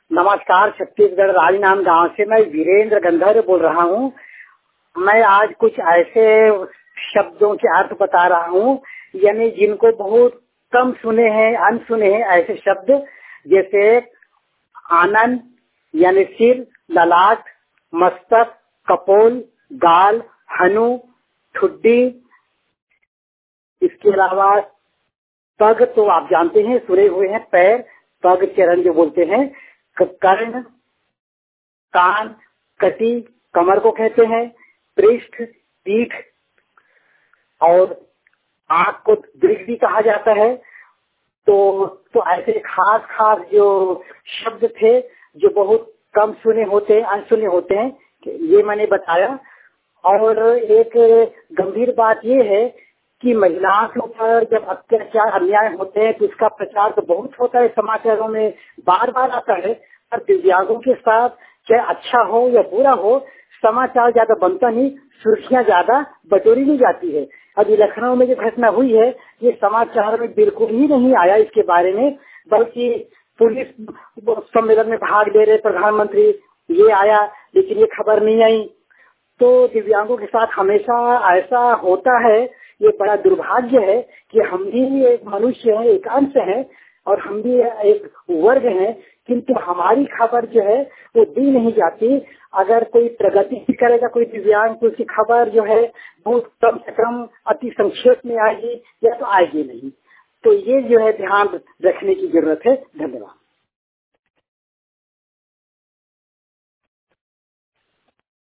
नमस्कार। छत्तीसगढ़ राजनांद गांव से मैं वीरेंद्र गंधर्व बोल रहा हूँ। मैं आज कुछ ऐसे शब्दों के अर्थ बता रहा हूँ, यानी जिनको बहुत कम सुने हैं, अनसुने हैं ऐसे शब्द, जैसे आनंद यानी सिर, ललाट, मस्तक, कपोल, गाल, हनु, ठुड्डी। इसके अलावा पग तो आप जानते हैं, सुने हुए हैं, पैर, पग, चरण जो बोलते हैं, कर्ण, कान, कटी, कमर को कहते हैं, पृष्ठ, पीठ और आंख को दृष्टि भी कहा जाता है। तो ऐसे खास खास जो शब्द थे जो बहुत कम सुने होते हैं, अनसुने होते हैं, ये मैंने बताया। और एक गंभीर बात ये है कि महिलाओं के ऊपर जब अत्याचार अन्याय होते हैं तो इसका प्रचार तो बहुत होता है, समाचारों में बार बार आता है, पर दिव्यांगों के साथ चाहे अच्छा हो या बुरा हो, समाचार ज्यादा बनता नहीं, सुर्खियां ज्यादा बटोरी नहीं जाती है। अभी लखनऊ में जो घटना हुई है ये समाचार में बिल्कुल ही नहीं आया इसके बारे में, बल्कि पुलिस सम्मेलन में भाग ले रहे प्रधानमंत्री, ये आया लेकिन ये खबर नहीं आई। तो दिव्यांगों के साथ हमेशा ऐसा होता है, ये बड़ा दुर्भाग्य है कि हम भी एक मनुष्य हैं, एक अंश हैं और हम भी एक वर्ग हैं, किंतु हमारी खबर जो है वो दी नहीं जाती। अगर कोई प्रगति भी करेगा कोई दिव्यांग तो उसकी खबर जो है बहुत कम से कम अति संक्षेप में आएगी या तो आएगी नहीं। तो ये जो है ध्यान रखने की जरूरत है। धन्यवाद।